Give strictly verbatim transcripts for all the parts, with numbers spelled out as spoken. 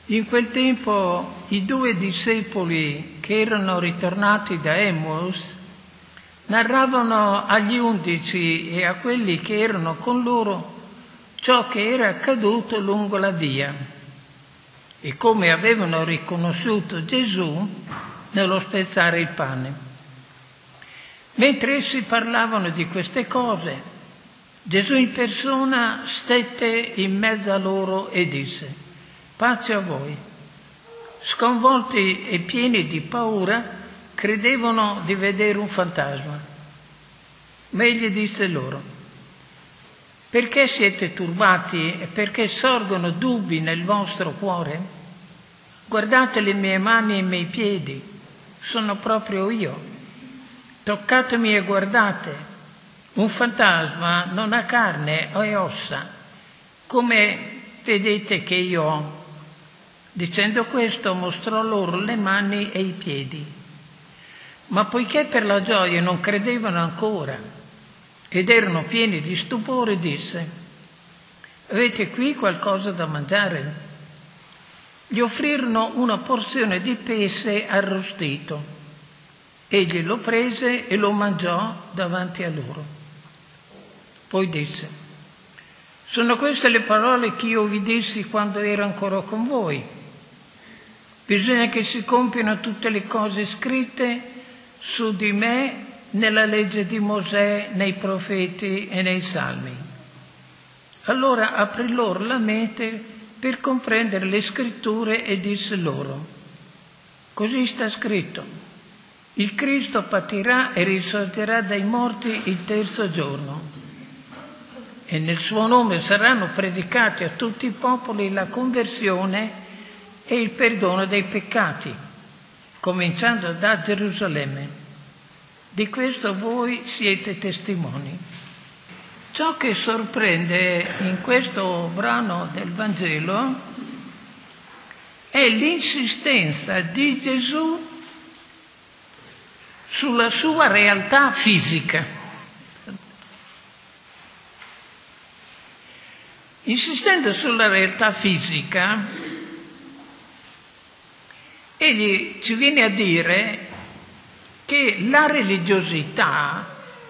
In quel tempo i due discepoli che erano ritornati da Emmaus narravano agli undici e a quelli che erano con loro ciò che era accaduto lungo la via e come avevano riconosciuto Gesù nello spezzare il pane. Mentre essi parlavano di queste cose, Gesù in persona stette in mezzo a loro e disse: pace a voi. Sconvolti e pieni di paura, credevano di vedere un fantasma. Ma egli disse loro: perché siete turbati e perché sorgono dubbi nel vostro cuore? Guardate le mie mani e i miei piedi, sono proprio io. Toccatemi e guardate. Un fantasma non ha carne e ossa, come vedete che io ho. Dicendo questo mostrò loro le mani e i piedi. Ma poiché per la gioia non credevano ancora ed erano pieni di stupore, disse: avete qui qualcosa da mangiare? Gli offrirono una porzione di pesce arrostito. Egli lo prese e lo mangiò davanti a loro. Poi disse: sono queste le parole che io vi dissi quando ero ancora con voi. Bisogna che si compiano tutte le cose scritte su di me nella legge di Mosè, nei profeti e nei salmi. Allora aprì loro la mente per comprendere le scritture e disse loro: così sta scritto, il Cristo patirà e risorgerà dai morti il terzo giorno, e nel suo nome saranno predicati a tutti i popoli la conversione e il perdono dei peccati, cominciando da Gerusalemme. Di questo voi siete testimoni. Ciò che sorprende in questo brano del Vangelo è l'insistenza di Gesù sulla sua realtà fisica. Insistendo sulla realtà fisica, egli ci viene a dire che la religiosità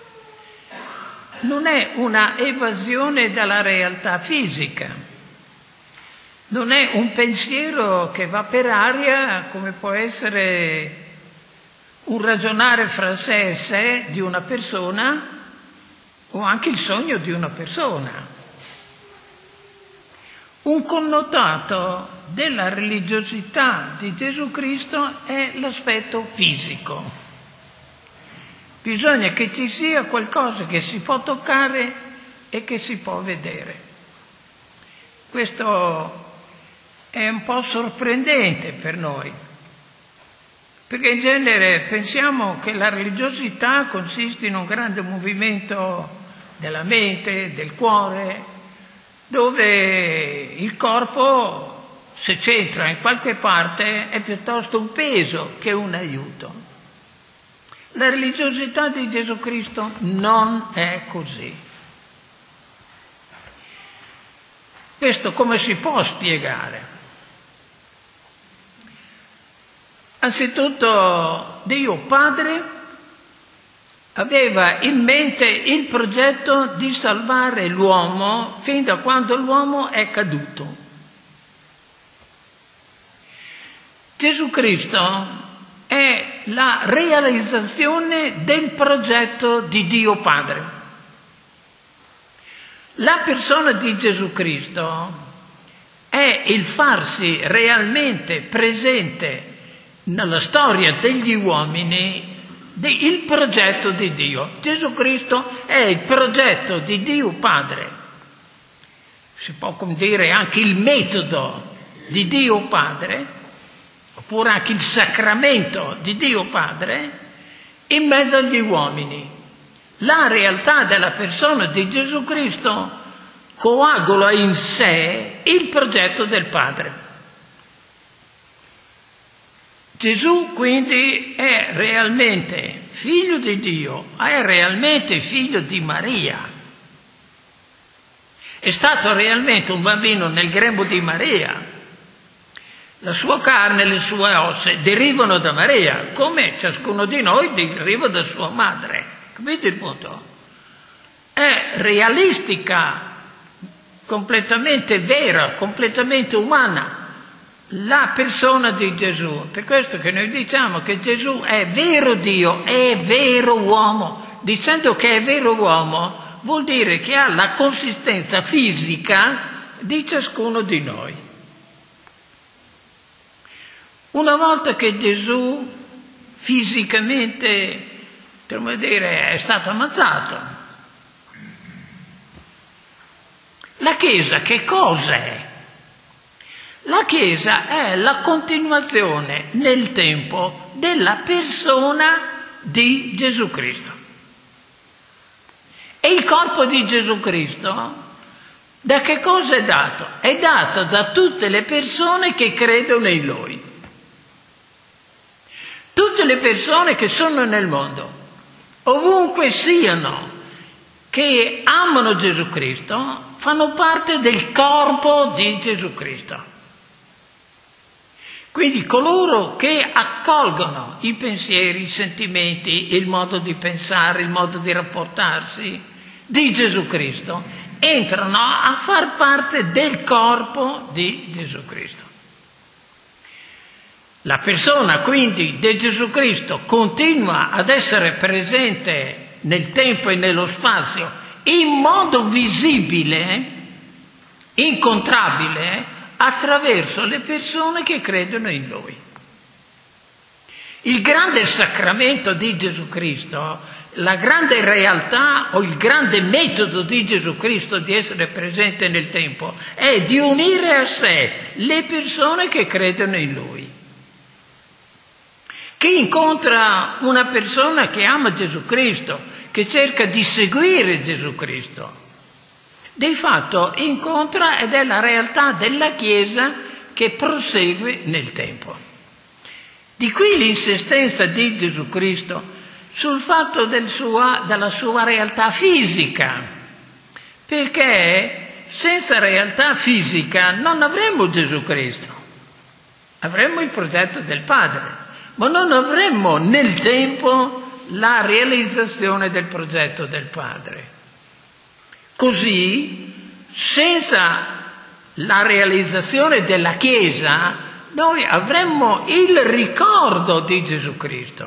non è una evasione dalla realtà fisica, non è un pensiero che va per aria come può essere un ragionare fra sé e sé di una persona o anche il sogno di una persona. Un connotato della religiosità di Gesù Cristo è l'aspetto fisico. Bisogna che ci sia qualcosa che si può toccare e che si può vedere. Questo è un po' sorprendente per noi, perché in genere pensiamo che la religiosità consiste in un grande movimento della mente, del cuore, dove il corpo, se c'entra in qualche parte, è piuttosto un peso che un aiuto. La religiosità di Gesù Cristo non è così. Questo come si può spiegare? Anzitutto Dio Padre aveva in mente il progetto di salvare l'uomo fin da quando l'uomo è caduto. Gesù Cristo è la realizzazione del progetto di Dio Padre. La persona di Gesù Cristo è il farsi realmente presente nella storia degli uomini il progetto di Dio. Gesù Cristo è il progetto di Dio Padre. Si può dire anche il metodo di Dio Padre, oppure anche il sacramento di Dio Padre in mezzo agli uomini. La realtà della persona di Gesù Cristo coagula in sé il progetto del Padre. Gesù quindi è realmente figlio di Dio, è realmente figlio di Maria. È stato realmente un bambino nel grembo di Maria. La sua carne e le sue ossa derivano da Maria, come ciascuno di noi deriva da sua madre. Capite il punto? È realistica, completamente vera, completamente umana la persona di Gesù. Per questo che noi diciamo che Gesù è vero Dio, è vero uomo. Dicendo che è vero uomo vuol dire che ha la consistenza fisica di ciascuno di noi. Una volta che Gesù fisicamente, come dire, è stato ammazzato, la Chiesa che cos'è? La Chiesa è la continuazione nel tempo della persona di Gesù Cristo. E il corpo di Gesù Cristo da che cosa è dato? È dato da tutte le persone che credono in Lui. Tutte le persone che sono nel mondo, ovunque siano, che amano Gesù Cristo, fanno parte del corpo di Gesù Cristo. Quindi coloro che accolgono i pensieri, i sentimenti, il modo di pensare, il modo di rapportarsi di Gesù Cristo, entrano a far parte del corpo di Gesù Cristo. La persona quindi di Gesù Cristo continua ad essere presente nel tempo e nello spazio in modo visibile, incontrabile, attraverso le persone che credono in Lui. Il grande sacramento di Gesù Cristo, la grande realtà o il grande metodo di Gesù Cristo di essere presente nel tempo è di unire a sé le persone che credono in Lui. Chi incontra una persona che ama Gesù Cristo, che cerca di seguire Gesù Cristo, di fatto incontra ed è la realtà della Chiesa che prosegue nel tempo. Di qui l'insistenza di Gesù Cristo sul fatto del sua, della sua realtà fisica, perché senza realtà fisica non avremmo Gesù Cristo, avremmo il progetto del Padre, ma non avremmo nel tempo la realizzazione del progetto del Padre. Così, senza la realizzazione della Chiesa, noi avremmo il ricordo di Gesù Cristo,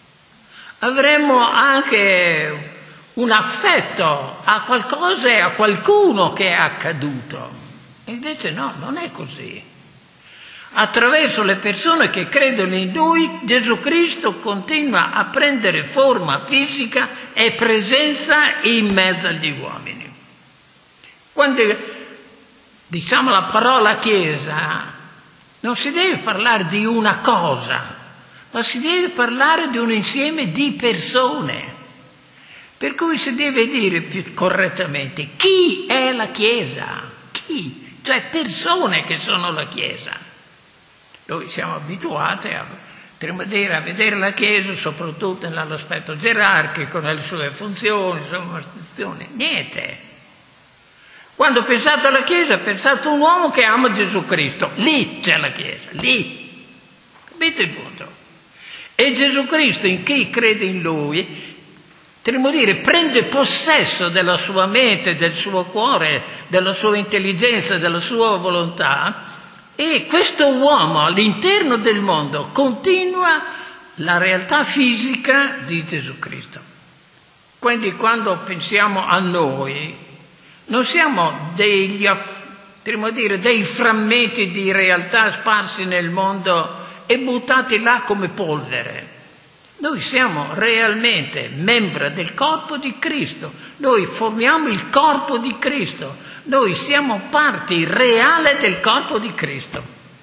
avremmo anche un affetto a qualcosa e a qualcuno che è accaduto. E invece no, non è così. Attraverso le persone che credono in Lui, Gesù Cristo continua a prendere forma fisica e presenza in mezzo agli uomini. Quando diciamo la parola Chiesa, non si deve parlare di una cosa, ma si deve parlare di un insieme di persone. Per cui si deve dire più correttamente chi è la Chiesa, chi, cioè persone che sono la Chiesa. Noi siamo abituati a, dire, a vedere la Chiesa soprattutto nell'aspetto gerarchico, nelle sue funzioni, sue manifestazioni. Niente. Quando ho pensato alla Chiesa, ho pensato a un uomo che ama Gesù Cristo. Lì c'è la Chiesa, lì. Capite il punto? E Gesù Cristo, in chi crede in Lui, potremmo dire, prende possesso della sua mente, del suo cuore, della sua intelligenza, della sua volontà, e questo uomo all'interno del mondo continua la realtà fisica di Gesù Cristo. Quindi quando pensiamo a noi, non siamo degli, potremmo dire, dei frammenti di realtà sparsi nel mondo e buttati là come polvere. Noi siamo realmente membri del corpo di Cristo, noi formiamo il corpo di Cristo, noi siamo parte reale del corpo di Cristo,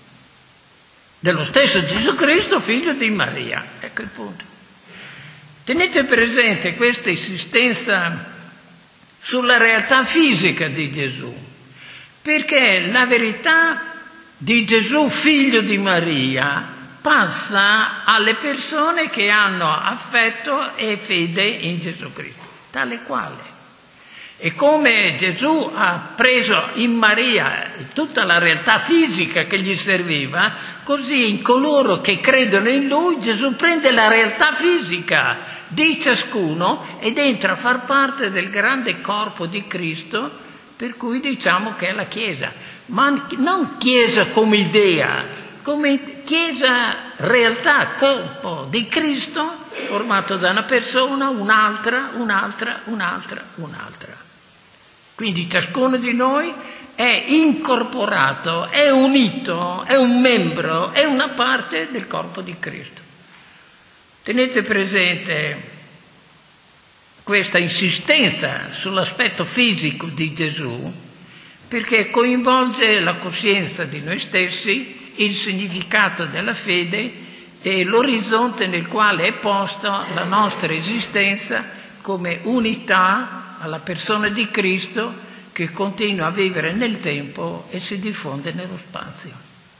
dello stesso Gesù Cristo, figlio di Maria. Ecco il punto. Tenete presente questa insistenza sulla realtà fisica di Gesù, perché la verità di Gesù, figlio di Maria, passa alle persone che hanno affetto e fede in Gesù Cristo, tale quale. E come Gesù ha preso in Maria tutta la realtà fisica che gli serviva, così in coloro che credono in Lui Gesù prende la realtà fisica di ciascuno ed entra a far parte del grande corpo di Cristo, per cui diciamo che è la Chiesa. Ma non Chiesa come idea, come Chiesa realtà, corpo di Cristo, formato da una persona, un'altra, un'altra, un'altra, un'altra. Quindi ciascuno di noi è incorporato, è unito, è un membro, è una parte del corpo di Cristo. Tenete presente questa insistenza sull'aspetto fisico di Gesù, perché coinvolge la coscienza di noi stessi, il significato della fede e l'orizzonte nel quale è posta la nostra esistenza come unità alla persona di Cristo che continua a vivere nel tempo e si diffonde nello spazio.